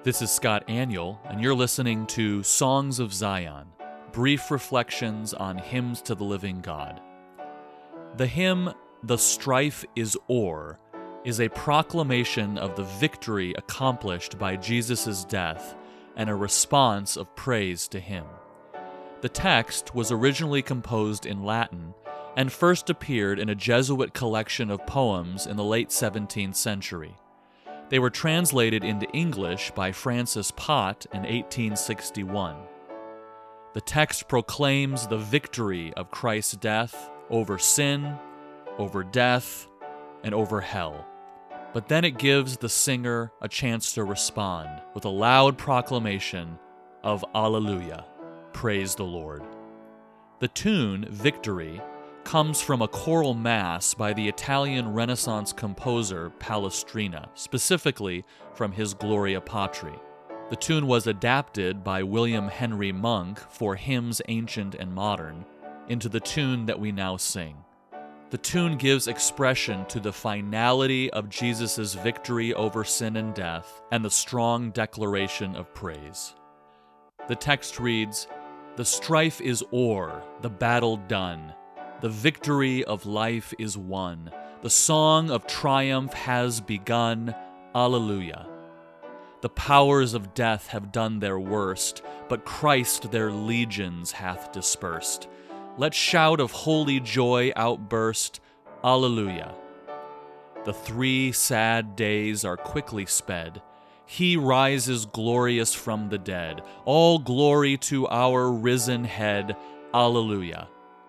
This is Scott Aniol, and you're listening to Songs of Zion, brief reflections on hymns to the living God. The hymn, "The Strife is O'er," is a proclamation of the victory accomplished by Jesus' death and a response of praise to him. The text was originally composed in Latin and first appeared in a Jesuit collection of poems in the late 17th century. They were translated into English by Francis Pott in 1861. The text proclaims the victory of Christ's death over sin, over death, and over hell. But then it gives the singer a chance to respond with a loud proclamation of Alleluia, praise the Lord. The tune, Victory, comes from a choral mass by the Italian Renaissance composer Palestrina, specifically from his Gloria Patri. The tune was adapted by William Henry Monk for Hymns Ancient and Modern into the tune that we now sing. The tune gives expression to the finality of Jesus' victory over sin and death and the strong declaration of praise. The text reads, "The strife is o'er, the battle done. The victory of life is won. The song of triumph has begun. Alleluia. The powers of death have done their worst, but Christ their legions hath dispersed. Let shout of holy joy outburst. Alleluia. The 3 sad days are quickly sped. He rises glorious from the dead. All glory to our risen head. Alleluia.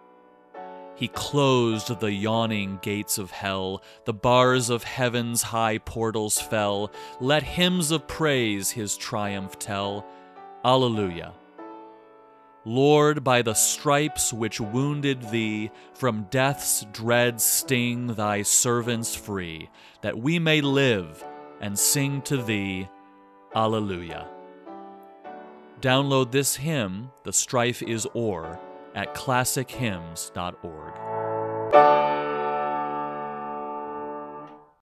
He closed the yawning gates of hell. The bars of heaven's high portals fell. Let hymns of praise his triumph tell. Alleluia. Lord, by the stripes which wounded thee, from death's dread sting thy servants free, that we may live and sing to thee. Alleluia. Download this hymn, "The Strife is O'er," at classichymns.org.